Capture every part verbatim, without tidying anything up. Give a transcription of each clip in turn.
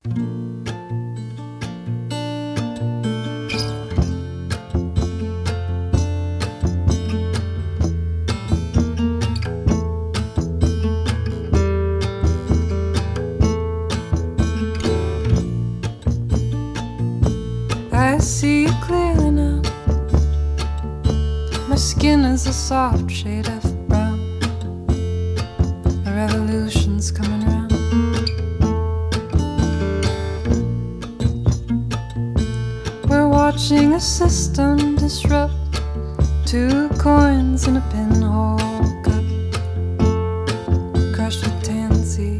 I see you clearly now. My skin is a soft shade of brown. The revolution's coming round. We're watching a system disrupt. Two coins in a pinhole cup, crushed with tansy.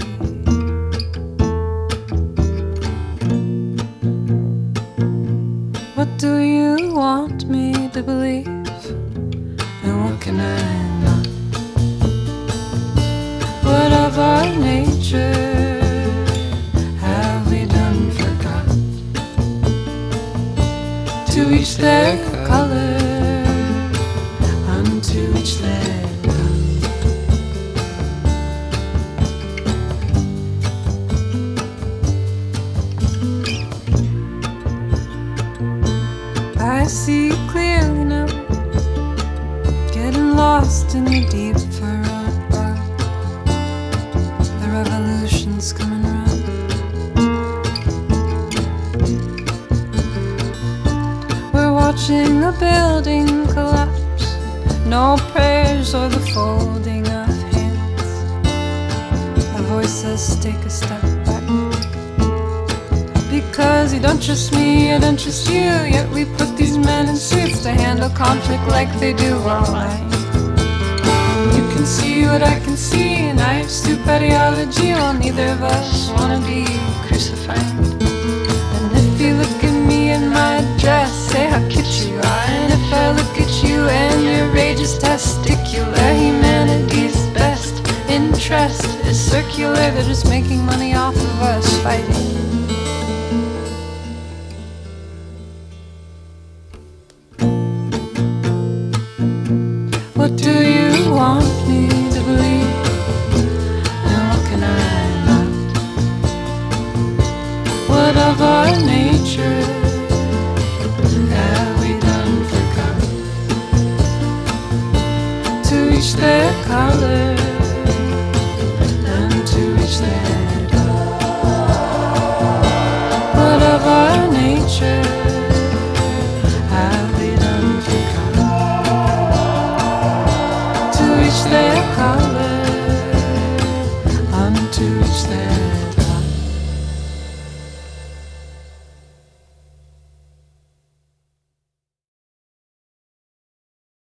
What do you want me to believe? And what can I not? What of our nature have we done forgot? To each their color, unto each their I see you clearly now, getting lost in your deep furrowed brow. The revolution's coming round. We're watching a building collapse. No prayers or the folding of hands. A voice says take a step back. Because you don't trust me, I don't trust you. Yet we put these men in suits to handle conflict like they do online. You can see what I can see, knives through ideology. Well, neither of us wanna be crucified. And if you look at me in my dress, say how cute you are. And if I look at you and your rage is testicular, humanity's best interest is circular. They're just making money off of us fighting.